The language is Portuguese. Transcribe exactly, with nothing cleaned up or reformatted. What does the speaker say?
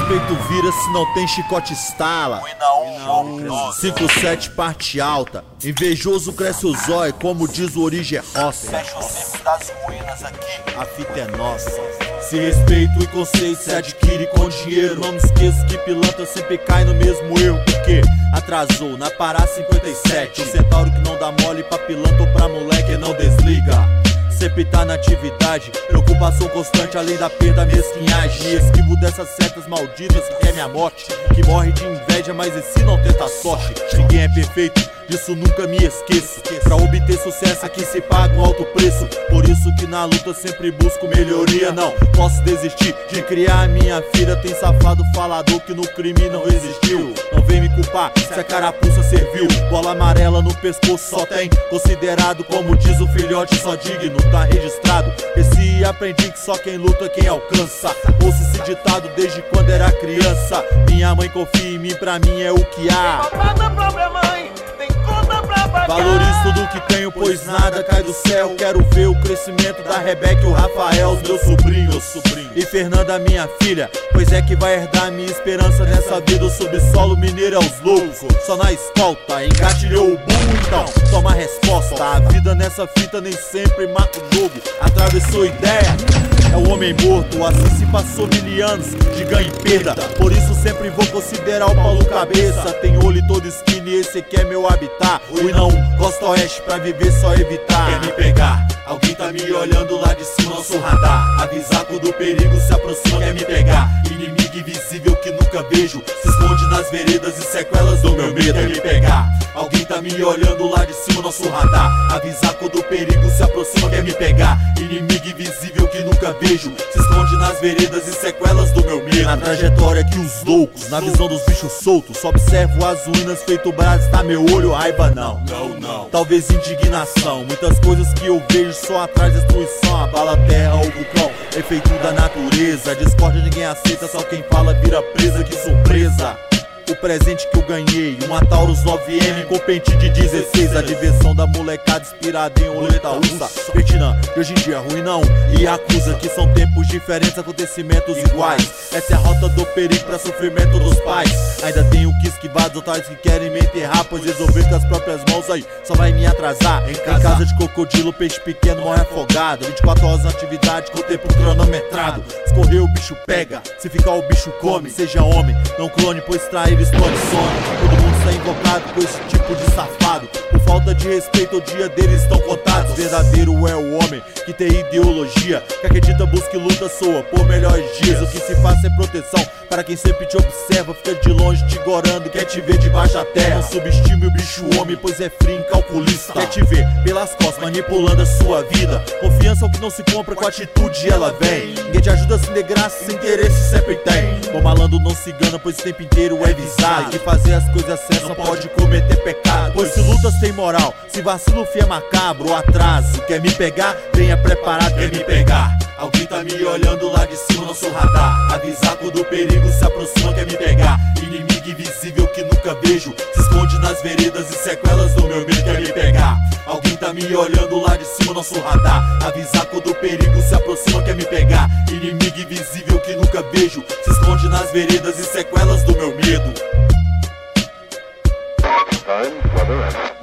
respeito vira se não tem chicote estala. cinco sete parte alta. Invejoso cresce o zóio, como diz o Origem Roça. Fecha o cerco das ruínas aqui. A fita é nossa. Se respeito e conceito se adquire com dinheiro. Não me esqueça que pilantra sempre cai no mesmo erro. Porque atrasou na Pará cinquenta e sete. O centauro que não dá mole pra pilantra ou pra moleque não desliga. Sempre tá na atividade, preocupação constante além da perda mesquinhagem. Me esquivo dessas setas malditas que quer minha morte, que morre de inveja, mas esse não tenta sorte. Ninguém é perfeito, disso nunca me esqueço. Pra obter sucesso aqui se paga um alto preço. Por isso que na luta sempre busco melhoria. Não posso desistir de criar a minha filha. Tem safado falador que no crime não resistiu. Não vem me culpar se a carapuça serviu. Bola amarela no pescoço só tem considerado, como diz o filhote, só digno, tá registrado. Esse aprendi que só quem luta quem alcança. Ouço esse ditado desde quando era criança. Minha mãe confia em mim, pra mim é o que há. Valorizo tudo que tenho, pois nada cai do céu. Quero ver o crescimento da Rebeca e o Rafael, os meus sobrinhos, sobrinhos. E Fernanda, minha filha, pois é que vai herdar minha esperança nessa vida. O subsolo mineiro é os loucos, só na escolta. Engatilhou o burro, então toma a resposta. A vida nessa fita nem sempre marca o jogo. Atravessou ideia, é o homem morto. Assim se passou mil anos de ganho e perda. Por isso sempre vou considerar o Paulo Cabeça. Tem olho em toda esquina e esse aqui é meu habitat. Ui não, costa oeste pra viver só evitar. Quer me pegar? Alguém tá me olhando lá de cima, nosso radar. Avisar quando o perigo se aproxima, quer me pegar. Inimigo invisível que nunca vejo, se esconde nas veredas e sequelas do meu medo. Quer me pegar? Alguém tá me olhando lá de cima, nosso radar. Avisar quando o perigo se aproxima, quer me pegar. Inimigo invisível que nunca vejo, se esconde nas veredas e sequelas do meu medo. Na trajetória que os loucos, na visão dos bichos soltos, só observo as ruínas feito brasa, está meu olho, raiva não. Não, não. Talvez indignação, muitas coisas que eu vejo só atrás da destruição. Abala a terra, o vulcão, efeito da natureza. Discórdia ninguém aceita, só quem fala vira presa, que surpresa. O presente que eu ganhei, uma Taurus nove M com pente de dezesseis. A diversão da molecada inspirada em roleta russa. Vietnã, de hoje em dia ruim não, e acusa que são tempos diferentes, acontecimentos iguais. Essa é a rota do perigo pra sofrimento dos pais. Ainda tenho que esquivar dos otários que querem me enterrar, pois resolver com as próprias mãos aí só vai me atrasar. Em casa, em casa de crocodilo, peixe pequeno morre afogado. Vinte e quatro horas na atividade com o tempo cronometrado. Escorreu o bicho pega, se ficar o bicho come. Seja homem, não clone, pois trair explode sono. Todo mundo está invocado por esse tipo de safado. Por falta de respeito, o dia deles estão contados. Verdadeiro é o homem que tem ideologia, que acredita, busca e luta, soa por melhores dias. O que se faz é proteção para quem sempre te observa. Fica de longe te gorando, quer te ver debaixo da terra. Não subestime o bicho homem, pois é frio incalculista. Quer te ver pelas costas, manipulando a sua vida. Confiança é o que não se compra, com atitude ela vem. Ninguém te ajuda sem de graça, sem interesse sempre tem. Bom malandro não se engana, pois o tempo inteiro é visado. Que fazer as coisas certas não pode cometer pecado, pois se lutas tem moral, se vacilo fia macabro ou atraso. Quer me pegar? Venha preparado, quer me pegar. Alguém tá me olhando lá de cima, não sou radar. Avisar quando o perigo se aproxima, quer me pegar. Inimigo invisível que nunca vejo, se esconde nas veredas e sequelas do meu medo, quer me pegar. Alguém tá me olhando lá de cima, não sou radar. Avisar quando o perigo se aproxima, quer me pegar. Inimigo invisível que nunca vejo, se esconde nas veredas e sequelas do meu medo. Time, weather, and